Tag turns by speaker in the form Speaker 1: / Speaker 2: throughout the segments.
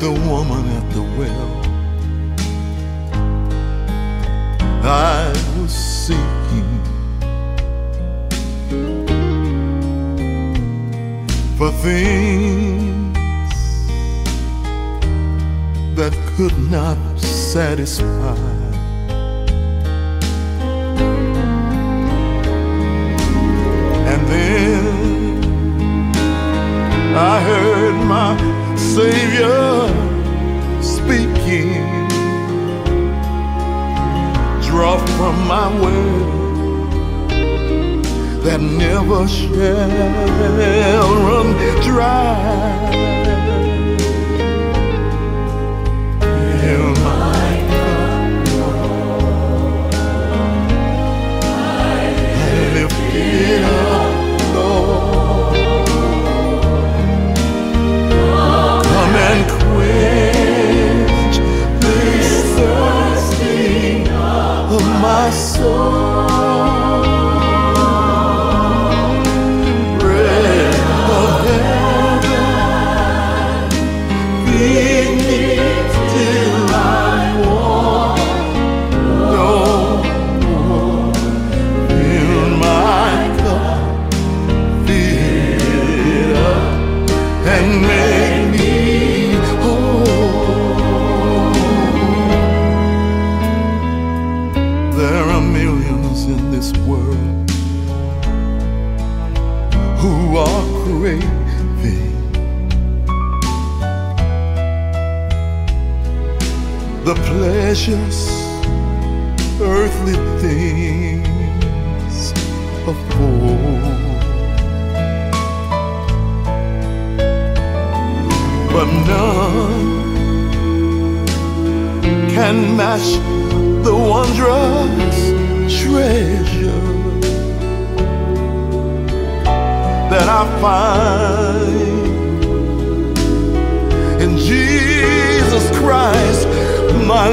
Speaker 1: the woman at the well. I was seeking for things that could not satisfy. And then I heard my Savior speaking, draw from my well that never shall run dry. Fill my cup, Lord. I lift it up, Lord. Come and quench this thirsting of my soul. Bread of heaven, feed me till I want no more. Fill my cup, fill it up, and make me whole. There are millions in this world who are craving the pleasures earthly things afford, but none can match the wondrous treasure that I find in Jesus Christ, my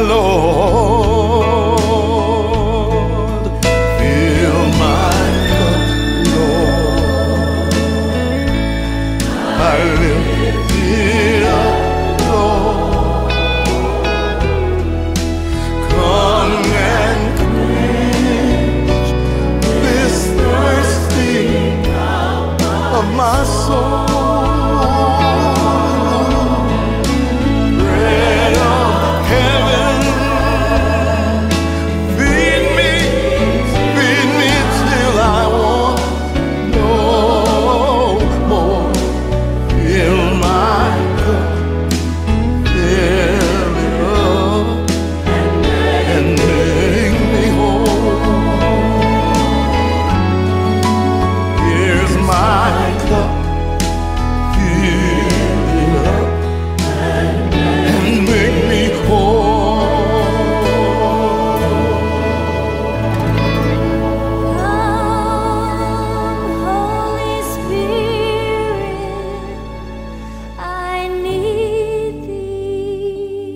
Speaker 1: Lord. Fill my cup, Lord. I lift it up, Lord. Come and quench this thirsting of my soul. Bread of heaven, feed me till I want no more. Fill my cup, fill it up, and make me whole. Here's my cup, fill it up, and make me whole.
Speaker 2: Come, Holy Spirit, I need Thee.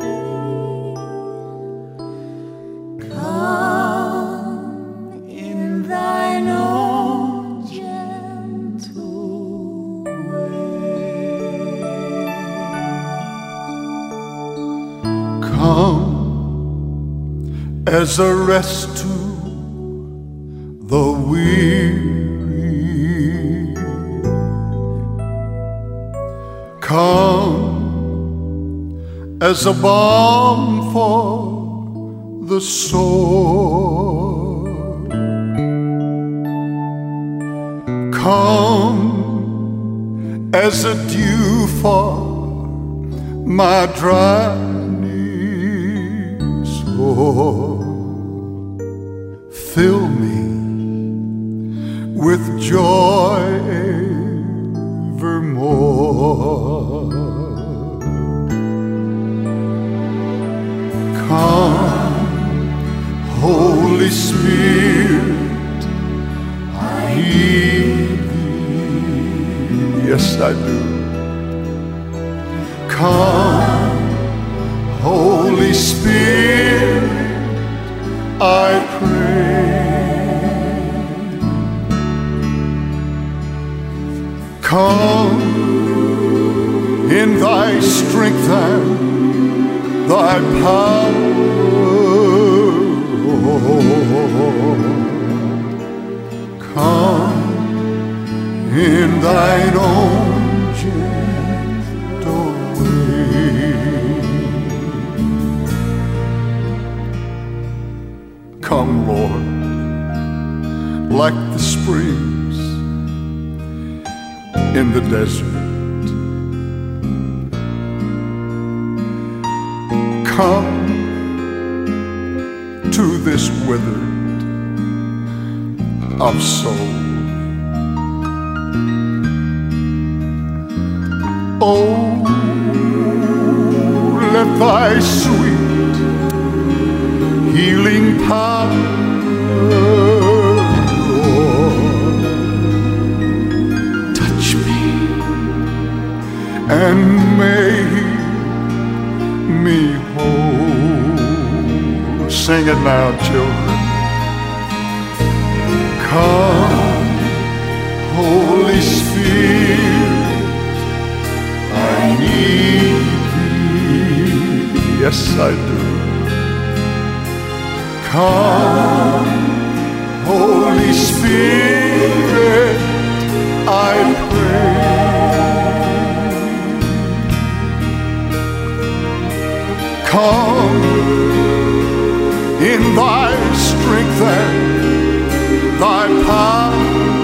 Speaker 2: Come in Thine own gentle way.
Speaker 1: Come as a rest to the weary. Come as a balm for the soul. Come as a dew for my dry soul. Fill me with joy evermore. Come, Holy Spirit, I need Thee. Yes, I do. Come, Holy Spirit, I pray. Come in thy strength and thy power. Come in thine own gentle way. Come, Lord, like the springs in the desert. Come to this withered of soul. Oh, let thy sweet healing power, Lord, touch me and make me whole. Sing it now, children. Come, Holy Spirit, I need thee. Yes, I do. Come, Holy Spirit, I pray. Come in thy strength and thy power.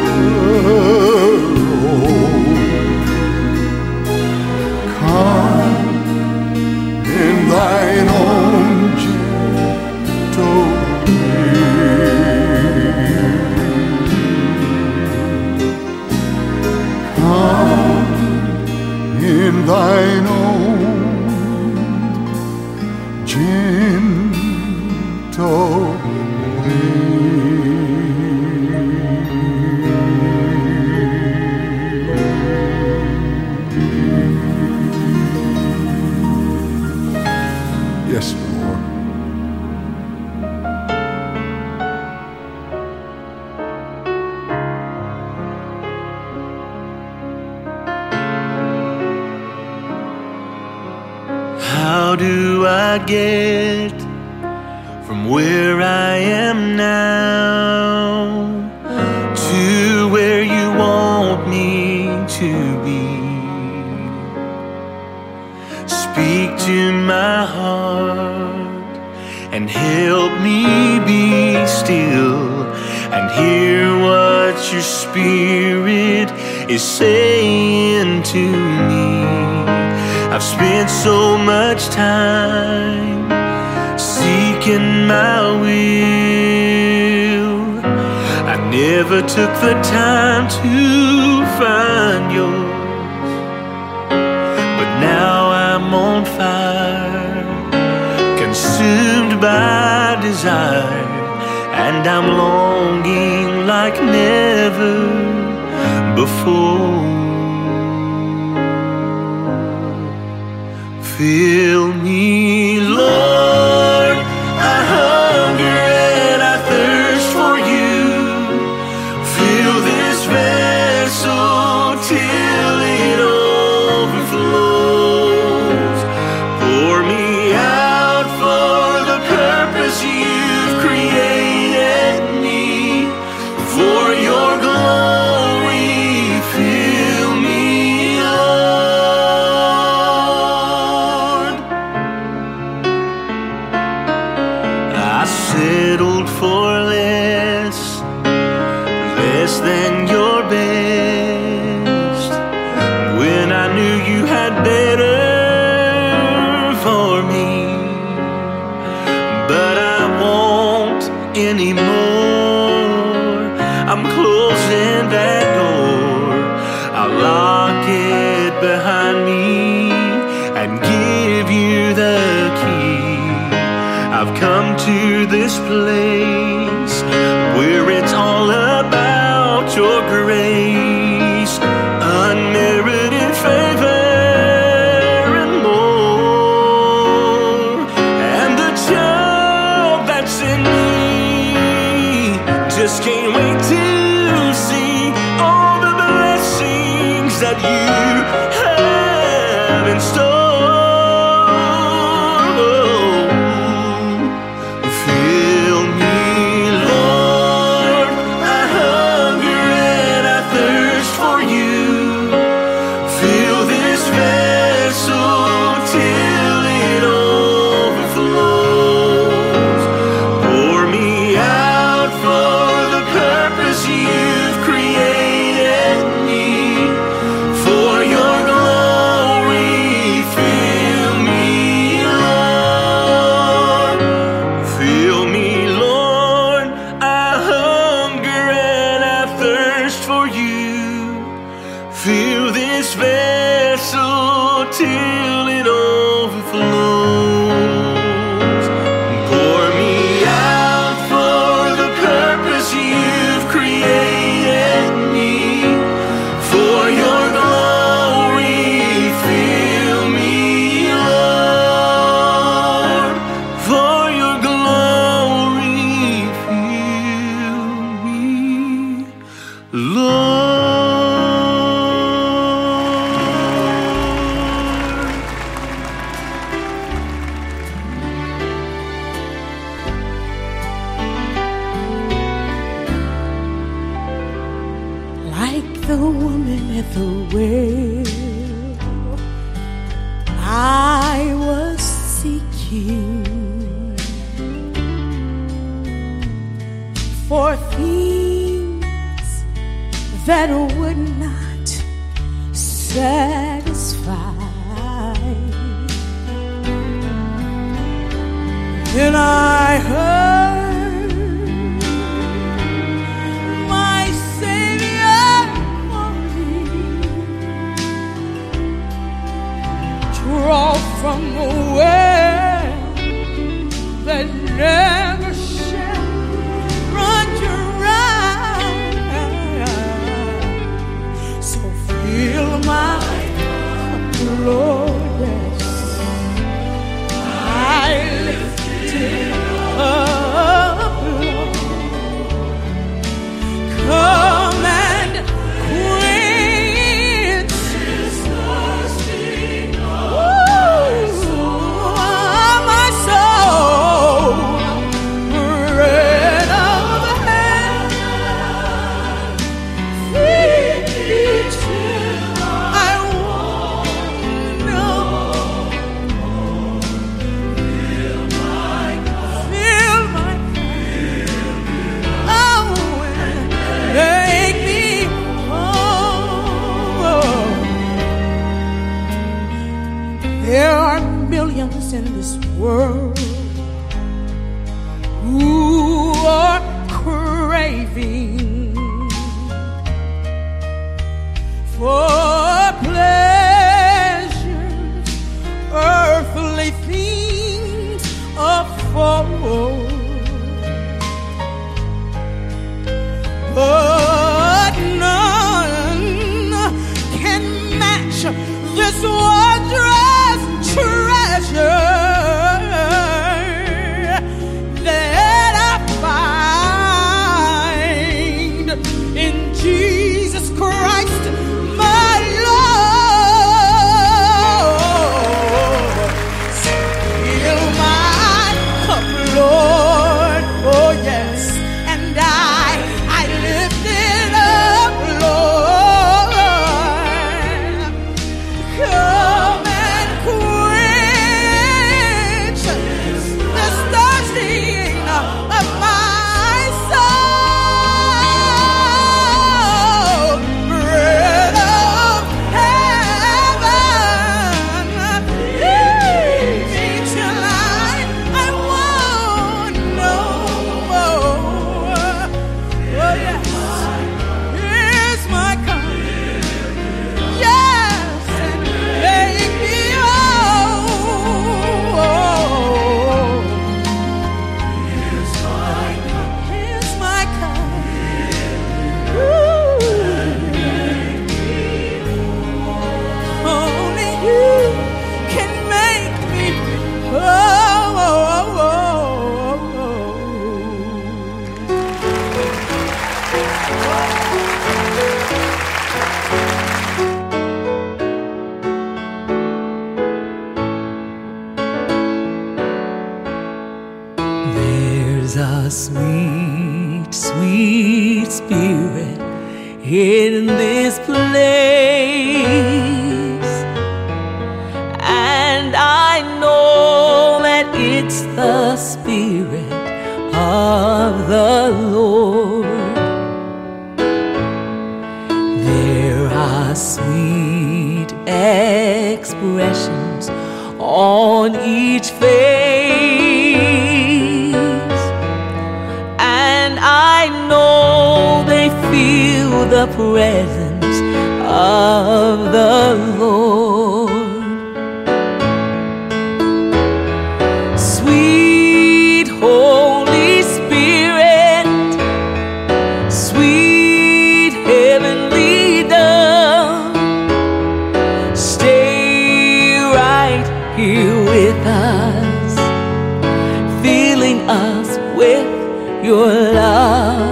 Speaker 1: Come in thine own gentle way. Come in thine own gentle way. Yes, Lord.
Speaker 3: How do I get from where I am now to where you want me to be? Speak to my heart and help me be still and hear what your spirit is saying to me. I've spent so much time seeking my will. I never took the time to find yours, but now I'm on fire, consumed by desire, and I'm longing like never before. Fill me, Lord, I hunger and I thirst for you. Fill this vessel till it overflows. Pour me out for the purpose you've created me. For your glory, fill me, Lord. I settled for less than your best, when I knew you had better for me. But I won't anymore. I'm closing that door. I'll lock it behind me and give you the key. I've come to this place where it's all about your grace, unmerited favor and more. And the child that's in me just can't wait to see all the blessings that you have for you. Fill this vessel till it overflows. Pour me out for the purpose you've created me. For your glory, fill me, Lord. For your glory, fill me, Lord.
Speaker 2: Like the woman at the well, I was seeking for things that would not satisfy. Then I heard my Savior calling, draw from the well that never shall run dry. So fill my cup, Lord, yes. I lift it up, Lord. Come and quench this thirsting my soul. Bread of heaven, feed me till I want no more. Fill my cup, oh, and make me whole. There are millions in this world who are craving for pleasures, earthly things afford. But none can match this wondrous treasure that I find in Jesus Christ, my Lord. Fill my cup, Lord, oh yes, and I lift it up, Lord. Come and quench this thirsting of my soul. Bread of heaven, feed me till I want no more. Oh yes, here's my cup. Yes, and make me whole. Here's my cup. Ooh. Only you can make me whole.
Speaker 3: There's a sweet, sweet spirit in this place, and I know that it's the Spirit of the Lord. There are sweet expressions on each face, and I know they feel
Speaker 2: the presence of the Lord. Sweet Holy Spirit, sweet heavenly dove, stay right here with us, filling us with your love.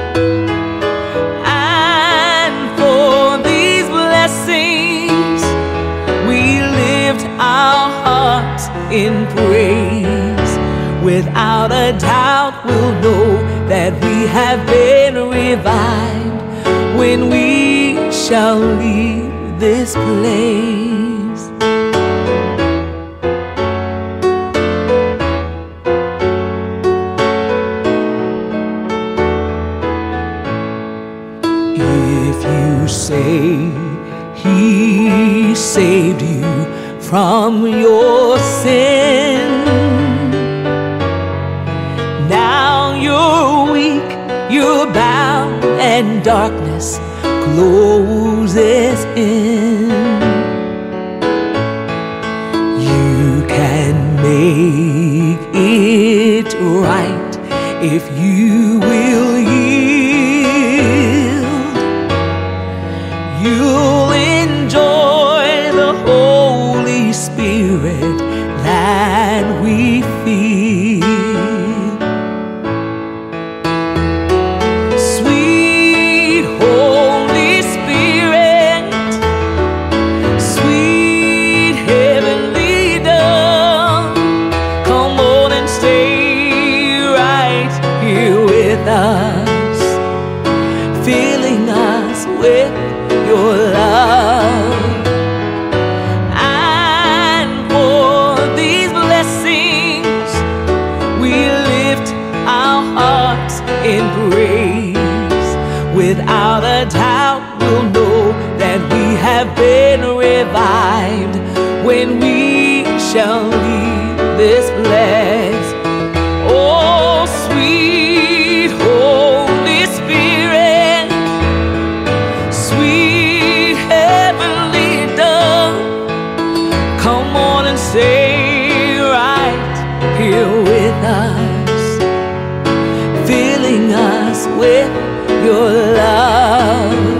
Speaker 2: And for these blessings we lift our hearts in praise. Without a doubt we'll know that we have been revived when we shall leave this place. If you say He saved you from your sin, now you're weak, you're bound, and darkness closes in. You can make it right if you will yield. You'll enjoy the Holy Spirit that we feel. Sweet Holy Spirit, sweet heavenly dove, come on and stay right here with us, filling us with your love. And for these blessings we lift our hearts in praise. Without a doubt we'll know that we have been revived when we shall leave this place. Oh, sweet Holy Spirit, sweet heavenly dove, come on and stay right here with us, filling us with your love.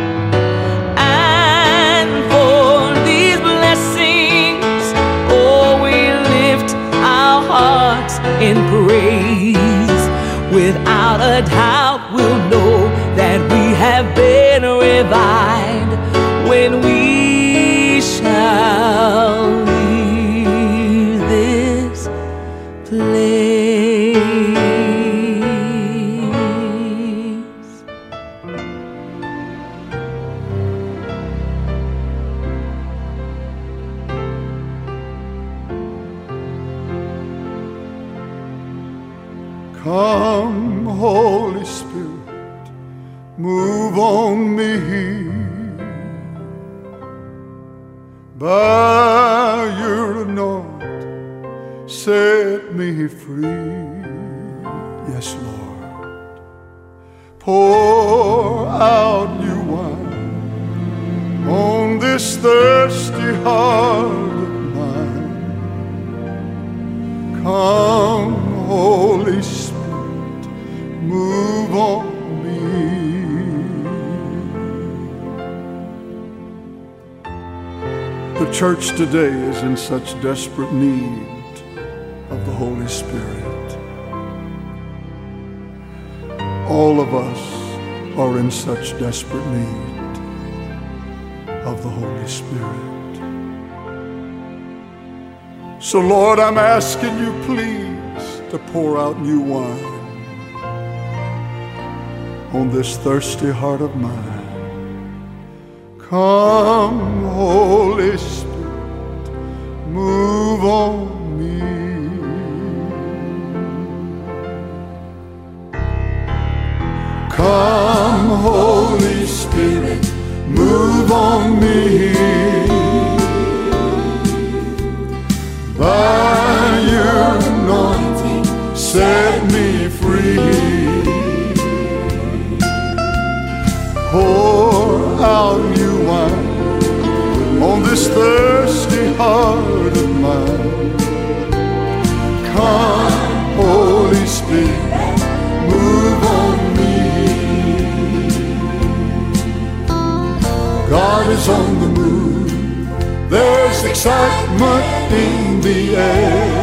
Speaker 2: And for these blessings, oh, we lift our hearts in praise. Without a doubt we'll know that we have been revived when we shall leave this place.
Speaker 1: Come, Holy Spirit, move on me here. By your anointing, set me free. Yes, Lord. Pour out new wine on this thirsty heart of mine. Come, Holy Spirit, move on me. The church today is in such desperate need of the Holy Spirit. All of us are in such desperate need of the Holy Spirit. So Lord, I'm asking you please to pour out new wine on this thirsty heart of mine. Come, Holy Spirit, move on me. Come, Holy Spirit, move on me. By your anointing, set me free. Pour out new wine on this thirsty heart of mine. Come, Holy Spirit, move on me. God is on the move. There's excitement in the air.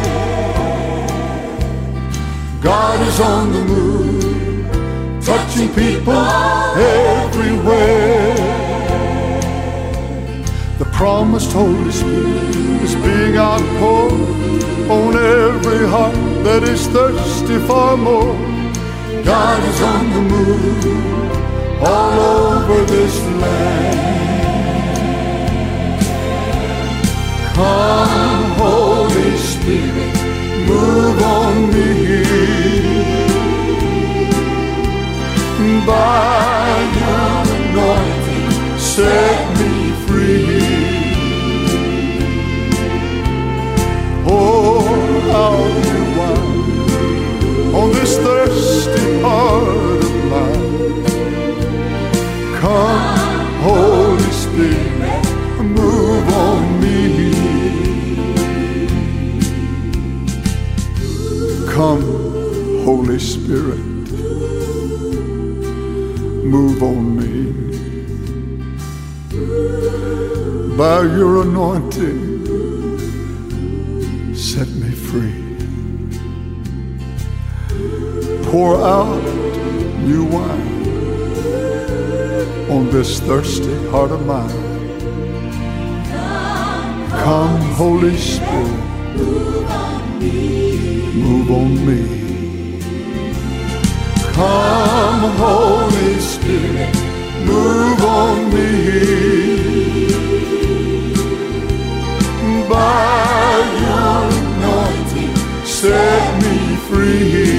Speaker 1: God is on the move, touching people everywhere. The promised Holy Spirit is being outpoured on every heart that is thirsty for more. God is on the move all over this land. Come, Holy Spirit, move on me. By your anointing, set me free. Pour out your wine on this thirsty heart of mine. Come, Holy Spirit, move on me. Come, Holy Spirit, move on me. By your anointing, set me free. Pour out new wine on this thirsty heart of mine. Come, Holy Spirit, move on me. Come, Holy Spirit, move on me. By your anointing, set me free.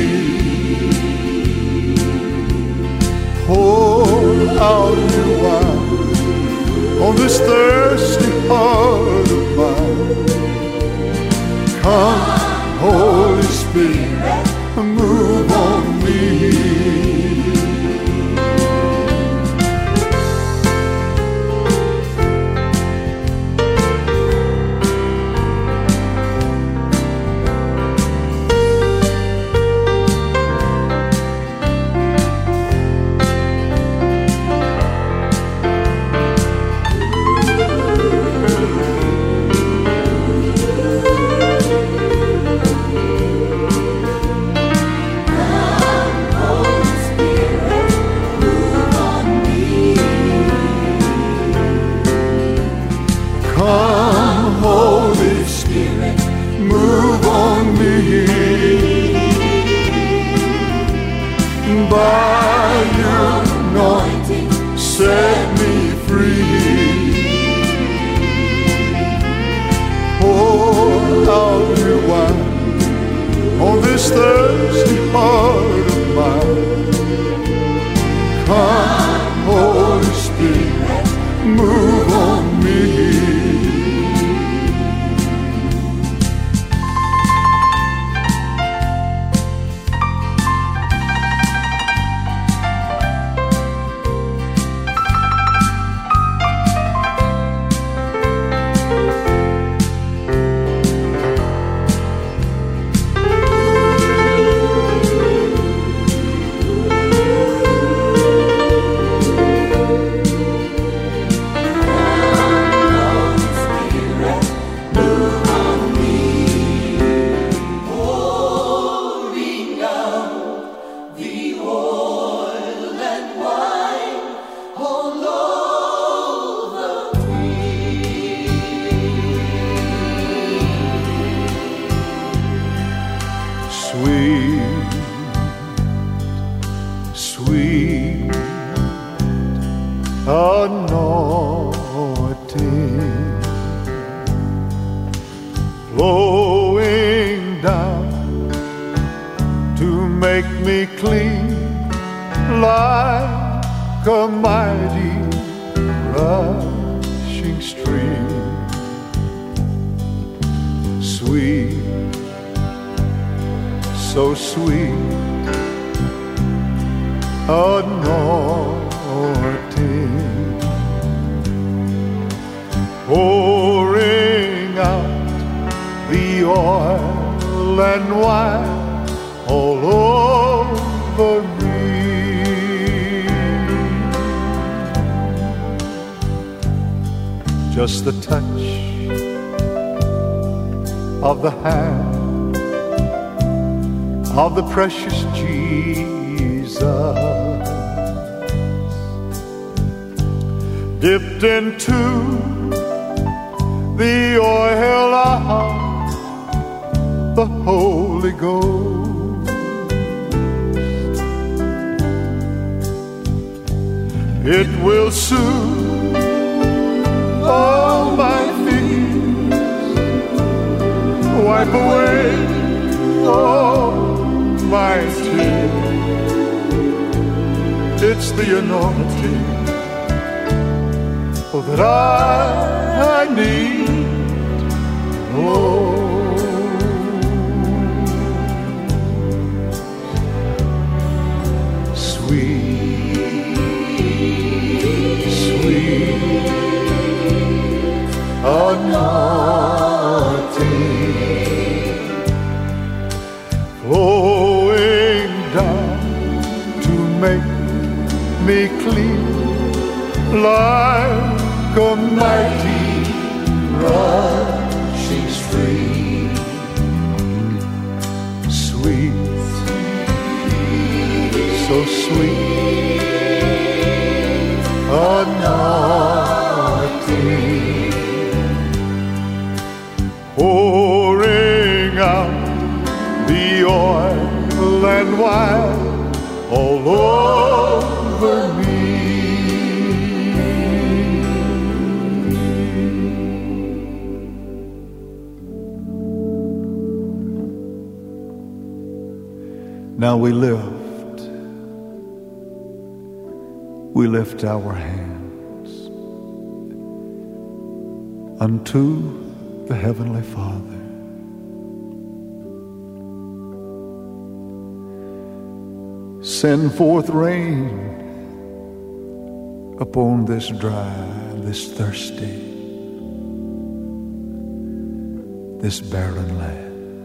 Speaker 1: Pour out your wine on this thirsty heart of mine. Come, Holy Spirit, move on me. Come, Holy Spirit, move on me. By your anointing, set me free. Pour out your wine on this thirsty heart of mine. Come, Holy Spirit, move on me. Sweet, sweet anointing flowing down to make me clean like a mighty rushing stream. Sweet, so sweet anointing pouring out the oil and wine all over me. Just the touch of the hand of the precious Jesus, dipped into the oil of the Holy Ghost. It will soothe all my fears, wipe away all my tears. It's the anointing that I need. Oh, sweet, sweet anointing, flowing down to make me clean like a mighty rushing stream. Sweet, so sweet anointing, pouring out the oil and wine all over me. Now we lift our hands unto the Heavenly Father. Send forth rain upon this dry, this thirsty, this barren land.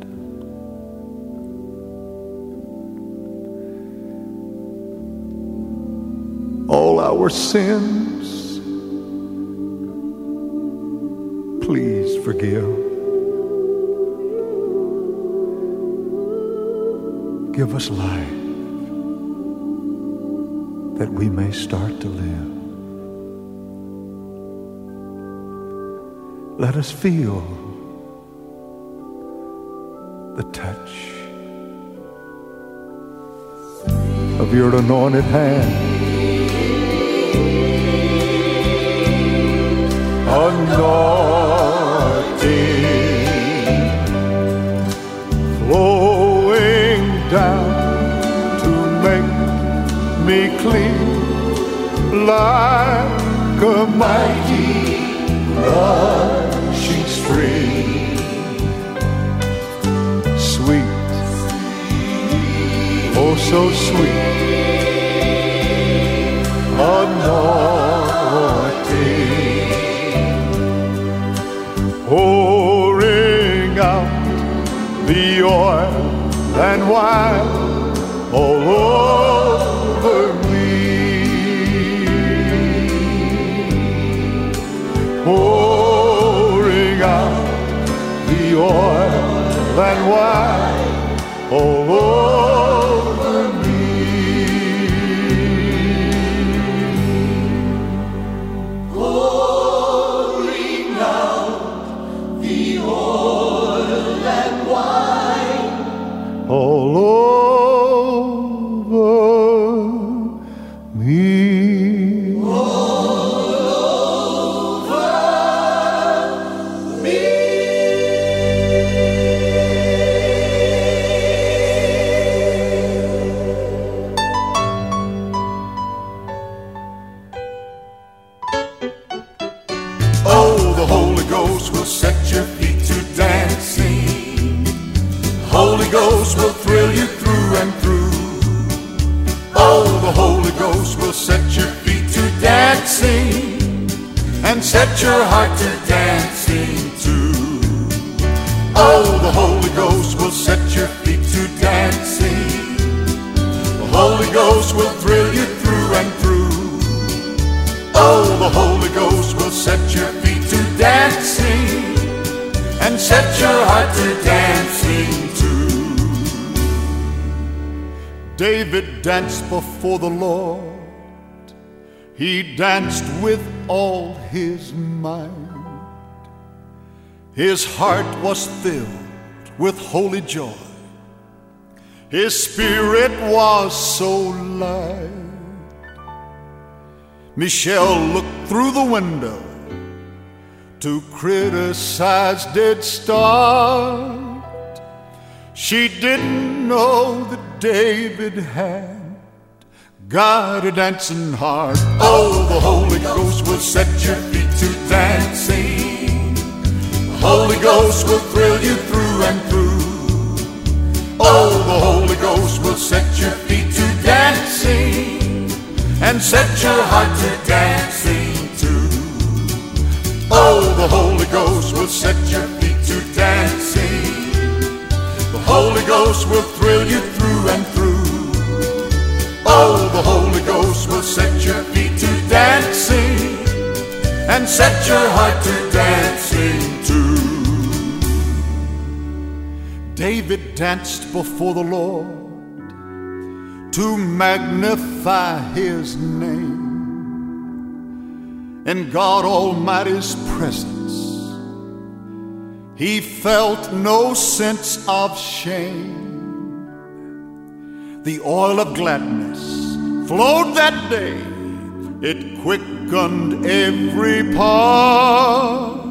Speaker 1: All our sins, please forgive. Give us life that we may start to live. Let us feel the touch of your anointed hand. Anointing, flowing down to make me clean like a mighty rushing stream. Sweet, oh so sweet anointing, pouring out the oil and wine all over me, pouring out the oil and wine all over me. All over me. All over me. and set your heart to dancing too. Oh, the Holy Ghost will set your feet to dancing. The Holy Ghost will thrill you through and through. Oh, the Holy Ghost will set your feet to dancing and set your heart to dancing too. David danced before the Lord. He danced with all his might. His heart was filled with holy joy. His spirit was so light. Michelle looked through the window to criticize Dead Start. She didn't know that David had got a dancing heart. Oh, the Holy Ghost will set your feet to dancing. The Holy Ghost will thrill you through and through. Oh, the Holy Ghost will set your feet to dancing and set your heart to dancing too. Oh, the Holy Ghost will set your feet to dancing. The Holy Ghost will thrill you through and through. Oh, the Holy Ghost will set your feet to dancing and set your heart to dancing too. David danced before the Lord to magnify his name. In God Almighty's presence, he felt no sense of shame. The oil of gladness flowed that day. It quickened every part.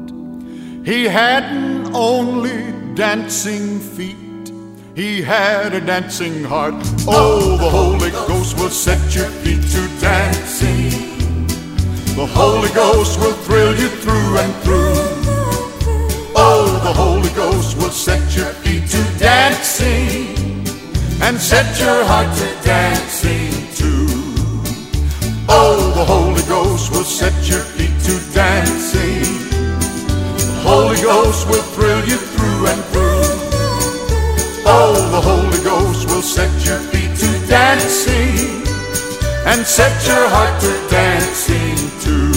Speaker 1: He hadn't only dancing feet, he had a dancing heart. Oh, the Holy Ghost will set your feet to dancing. The Holy Ghost will thrill you through and through. Oh, the Holy Ghost will set your feet to dancing and set your heart to dancing too. Oh, the Holy Ghost will set your feet to dancing. The Holy Ghost will thrill you through and through. Oh, the Holy Ghost will set your feet to dancing and set your heart to dancing too.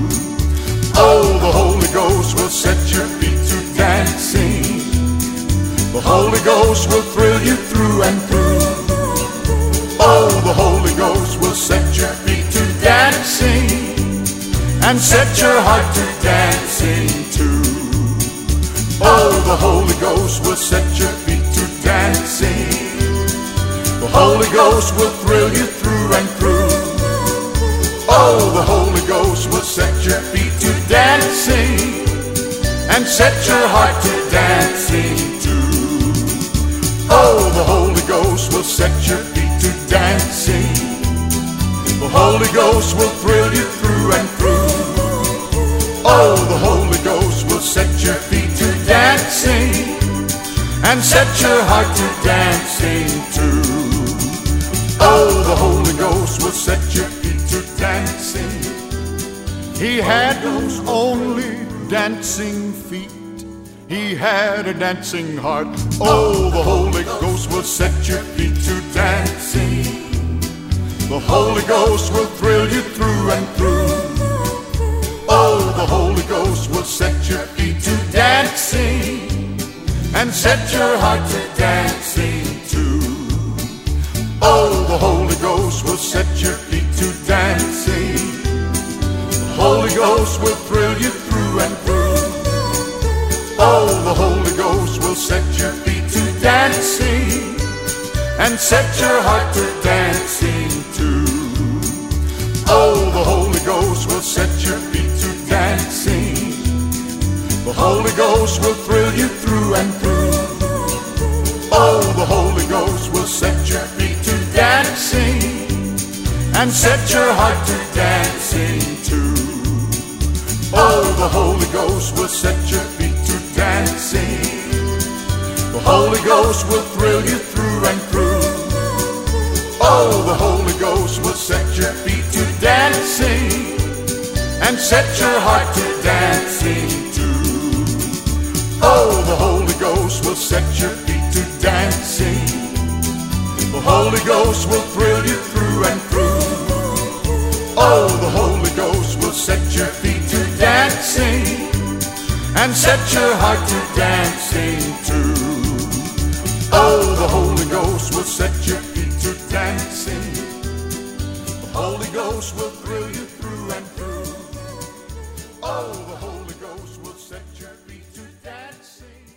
Speaker 1: Oh, the Holy Ghost will set your feet to dancing. The Holy Ghost will thrill you through and through. Oh, the Holy Ghost will set your feet to dancing and set your heart to dancing too. Oh, the Holy Ghost will set your feet to dancing. The Holy Ghost will thrill you through and through. Oh, the Holy Ghost will set your feet to dancing and set your heart to dancing too. Oh, the Holy Ghost will set your feet to dancing. The Holy Ghost will thrill you through and through. Oh, the Holy Ghost will set your feet to dancing and set your heart to dancing too. Oh, the Holy Ghost will set your feet to dancing. He had those only dancing feet. He had a dancing heart. Oh, the Holy Ghost will set your feet to dancing. The Holy Ghost will thrill you through and through. Oh, the Holy Ghost will set your feet to dancing and set your heart to dancing too. Oh, the Holy Ghost will set your feet to dancing. The Holy Ghost will thrill you through and through. Oh, the Holy Ghost will set your feet to dancing and set your heart to dancing too. Oh, the Holy Ghost will set your feet to dancing. The Holy Ghost will thrill you through and through. Oh, the Holy Ghost will set your feet to dancing and set your heart to dancing too. Oh, the Holy Ghost will set your feet to dancing. The Holy Ghost will thrill you through and through. Oh, the Holy Ghost will set your feet to dancing and set your heart to dancing too. Oh, the Holy Ghost will set your feet to dancing. The Holy Ghost will thrill you through and through. Oh, the Holy Ghost will set your feet to dancing and set your heart to dancing too. Oh, the Holy Ghost will set your feet to dancing. The Holy Ghost will thrill